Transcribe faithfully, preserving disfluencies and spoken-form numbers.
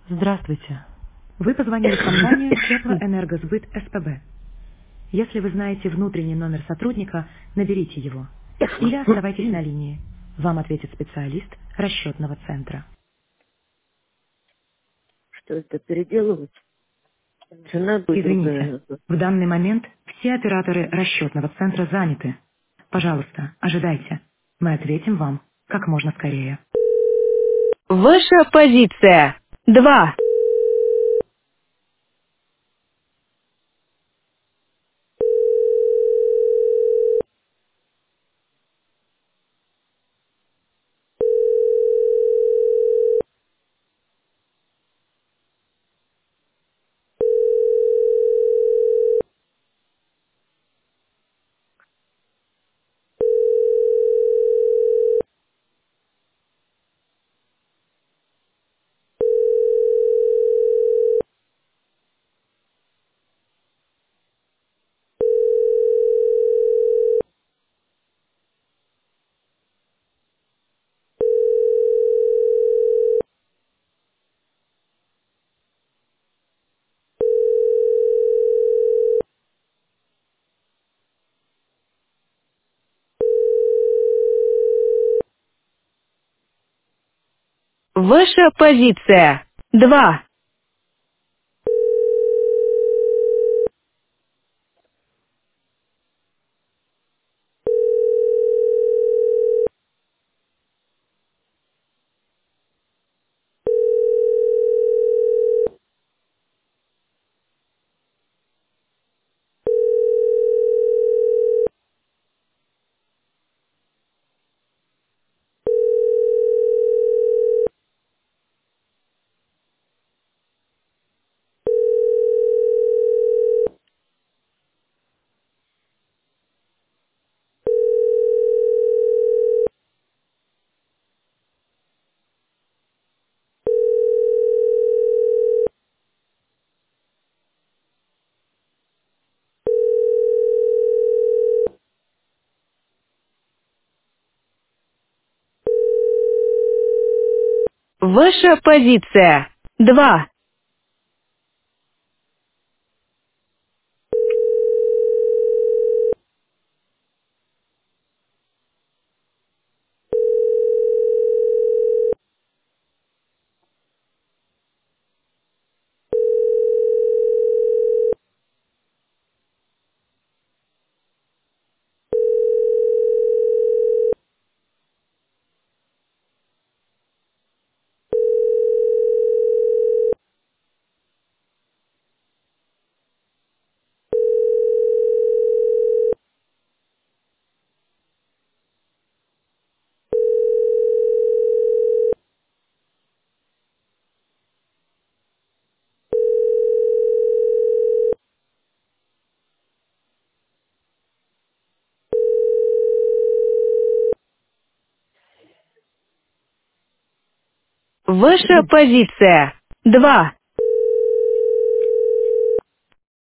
Здравствуйте. Вы позвонили в компанию Теплоэнергосбыт СПБ. Если вы знаете внутренний номер сотрудника, наберите его. Или оставайтесь на линии. Вам ответит специалист расчетного центра. Что это переделывать? Цена будет Извините, другая. в данный момент все операторы расчетного центра заняты. Пожалуйста, ожидайте. Мы ответим вам как можно скорее. Ваша позиция. Два. Ваша позиция. Два. Ваша позиция. Два. Ваша позиция. Два.